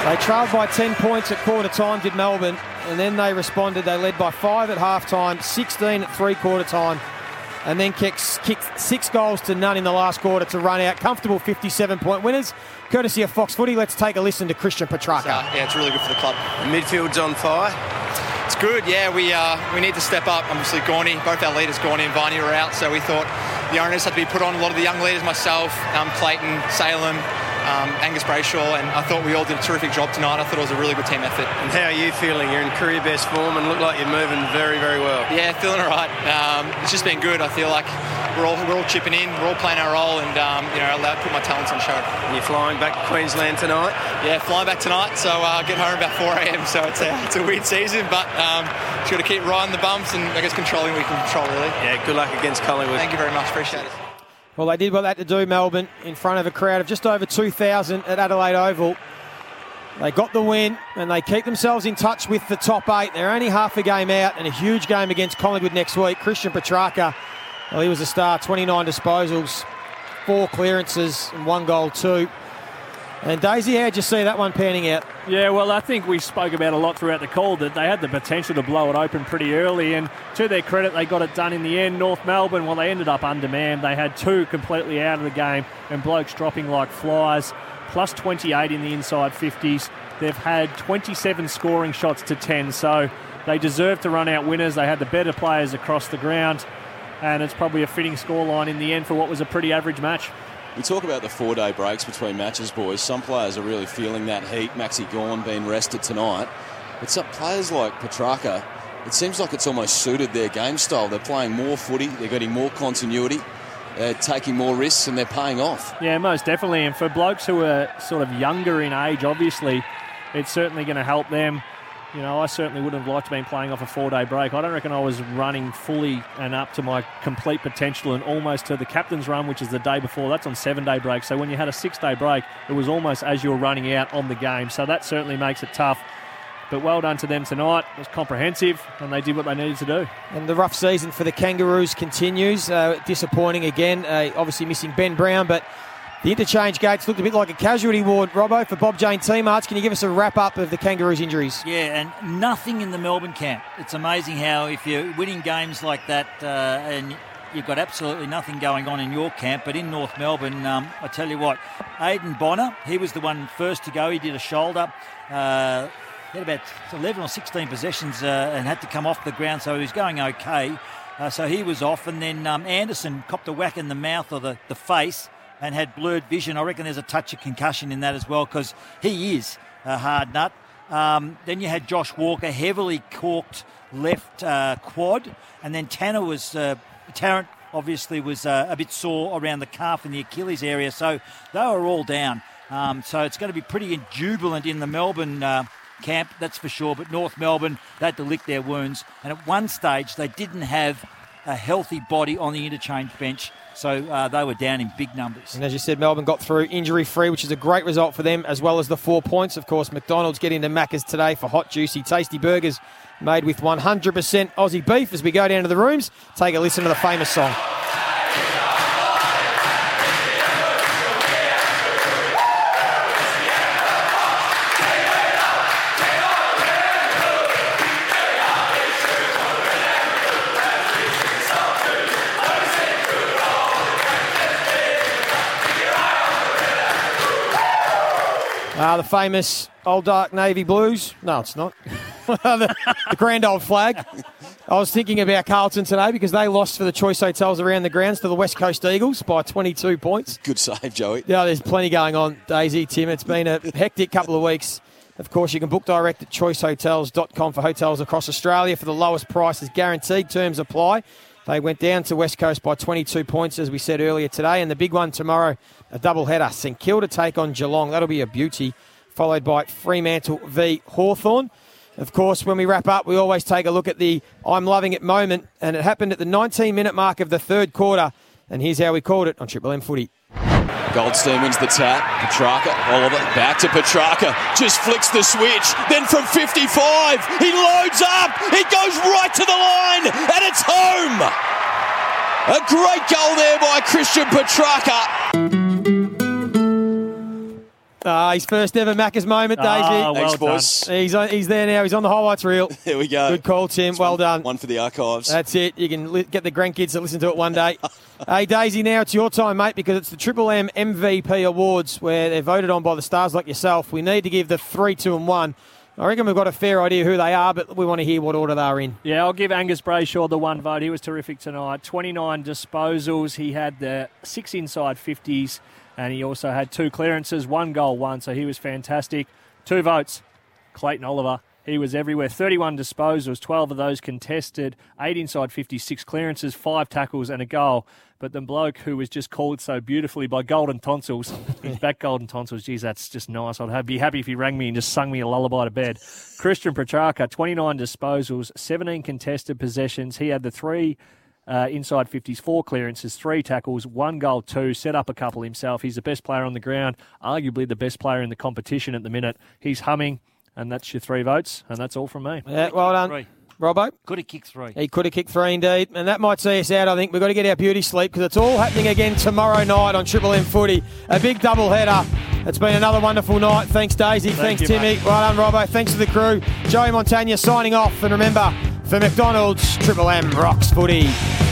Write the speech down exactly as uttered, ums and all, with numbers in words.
They trailed by ten points at quarter time, did Melbourne, and then they responded. They led by five at half time, sixteen at three quarter time, and then kicked, kicked six goals to none in the last quarter to run out. Comfortable fifty-seven point winners. Courtesy of Fox Footy, let's take a listen to Christian Petrarca. Uh, yeah, it's really good for the club. The midfield's on fire. It's good, yeah. We uh, we need to step up. Obviously, Gorney, both our leaders, Gorney and Varney, were out, so we thought the onus had to be put on a lot of the young leaders, myself, um, Clayton, Salem, um, Angus Brayshaw, and I thought we all did a terrific job tonight. I thought it was a really good team effort. And how are you feeling? You're in career best form and look like you're moving very, very well. Yeah, feeling all right. Um, it's just been good. I feel like we're all we're all chipping in, we're all playing our role, and um, you know, allowed to put my talents on show. And you're flying back to Queensland tonight? Yeah, flying back tonight. So uh, get home about four a.m. So it's a it's a weird season, but um, just got to keep riding the bumps and I guess controlling what we can control, really. Yeah, good luck against Collingwood. Thank you very much. Appreciate it. Well, they did what they had to do, Melbourne, in front of a crowd of just over two thousand at Adelaide Oval. They got the win, and they keep themselves in touch with the top eight. They're only half a game out, and a huge game against Collingwood next week. Christian Petrarca, well, he was a star, twenty-nine disposals, four clearances, and one goal too. And Daisy, how'd you see that one panning out? Yeah, well, I think we spoke about a lot throughout the call that they had the potential to blow it open pretty early, and to their credit, they got it done in the end. North Melbourne, well, they ended up undermanned. They had two completely out of the game, and blokes dropping like flies, plus twenty-eight in the inside fifties. They've had twenty-seven scoring shots to ten, so they deserve to run out winners. They had the better players across the ground, and it's probably a fitting scoreline in the end for what was a pretty average match. We talk about the four-day breaks between matches, boys. Some players are really feeling that heat. Maxi Gawn being rested tonight. But some players like Petrarca, it seems like it's almost suited their game style. They're playing more footy, they're getting more continuity, they're taking more risks, and they're paying off. Yeah, most definitely. And for blokes who are sort of younger in age, obviously, it's certainly going to help them. You know, I certainly wouldn't have liked to been playing off a four-day break. I don't reckon I was running fully and up to my complete potential and almost to the captain's run, which is the day before. That's on seven-day break. So when you had a six-day break, it was almost as you were running out on the game. So that certainly makes it tough. But well done to them tonight. It was comprehensive, and they did what they needed to do. And the rough season for the Kangaroos continues. Uh, disappointing again. Uh, obviously missing Ben Brown, but the interchange gates looked a bit like a casualty ward, Robbo, for Bob Jane Teamarts. Can you give us a wrap-up of the Kangaroos' injuries? Yeah, and nothing in the Melbourne camp. It's amazing how if you're winning games like that uh, and you've got absolutely nothing going on in your camp, but in North Melbourne, um, I tell you what, Aidan Bonner, he was the one first to go. He did a shoulder. Uh, he had about eleven or sixteen possessions uh, and had to come off the ground, so he was going okay. Uh, so he was off, and then um, Anderson copped a whack in the mouth or the, the face and had blurred vision. I reckon there's a touch of concussion in that as well because he is a hard nut. Um, then you had Josh Walker, heavily corked left uh, quad, and then Tanner was, uh, Tarrant obviously was uh, a bit sore around the calf and the Achilles area, so they were all down. Um, so it's going to be pretty jubilant in the Melbourne uh, camp, that's for sure, but North Melbourne, they had to lick their wounds, and at one stage they didn't have a healthy body on the interchange bench. So uh, they were down in big numbers. And as you said, Melbourne got through injury-free, which is a great result for them, as well as the four points. Of course, McDonald's getting to Macca's today for hot, juicy, tasty burgers made with one hundred percent Aussie beef. As we go down to the rooms, take a listen to the famous song. Uh, the famous Old Dark Navy Blues. No, it's not. the, the Grand Old Flag. I was thinking about Carlton today because they lost for the Choice Hotels around the grounds to the West Coast Eagles by twenty-two points. Good save, Joey. Yeah, there's plenty going on, Daisy, Tim. It's been a hectic couple of weeks. Of course, you can book direct at choice hotels dot com for hotels across Australia for the lowest prices guaranteed. Terms apply. They went down to West Coast by twenty-two points, as we said earlier today. And the big one tomorrow, a double-header. St Kilda take on Geelong. That'll be a beauty, followed by Fremantle v Hawthorn. Of course, when we wrap up, we always take a look at the I'm loving it moment. And it happened at the nineteen-minute mark of the third quarter. And here's how we called it on Triple M Footy. Goldstein wins the tap. Petrarca, Oliver, back to Petrarca. Just flicks the switch. Then from fifty-five, he loads up. It goes right to the line, and it's home. A great goal there by Christian Petrarca. Ah, his first ever Macca's moment, Daisy. Ah, well Thanks, done. boys. He's on, he's there now. He's on the highlights reel. There we go. Good call, Tim. It's Well one, done. One for the archives. That's it. You can li- get the grandkids to listen to it one day. Hey, Daisy, now it's your time, mate, because it's the Triple M M V P Awards where they're voted on by the stars like yourself. We need to give the three, two, and one. I reckon we've got a fair idea who they are, but we want to hear what order they're in. Yeah, I'll give Angus Brayshaw the one vote. He was terrific tonight. twenty-nine disposals. He had the six inside fifties, and he also had two clearances, one goal, one, so he was fantastic. Two votes, Clayton Oliver. He was everywhere. thirty-one disposals, twelve of those contested, eight inside fifties, six clearances, five tackles and a goal. But the bloke who was just called so beautifully by Golden Tonsils, he's back Golden Tonsils, geez, that's just nice. I'd be happy if he rang me and just sung me a lullaby to bed. Christian Petrarca, twenty-nine disposals, seventeen contested possessions. He had the three uh, inside fifties, four clearances, three tackles, one goal, two, set up a couple himself. He's the best player on the ground, arguably the best player in the competition at the minute. He's humming, and that's your three votes, and that's all from me. Yeah, well done. Three. Robbo? Could have kicked three. He could have kicked three indeed, and that might see us out, I think. We've got to get our beauty sleep because it's all happening again tomorrow night on Triple M Footy. A big double header. It's been another wonderful night. Thanks, Daisy. Thank Thanks, you, Timmy. mate. Well done, Robbo. Thanks to the crew. Joey Montagna signing off. And remember, for McDonald's, Triple M rocks footy.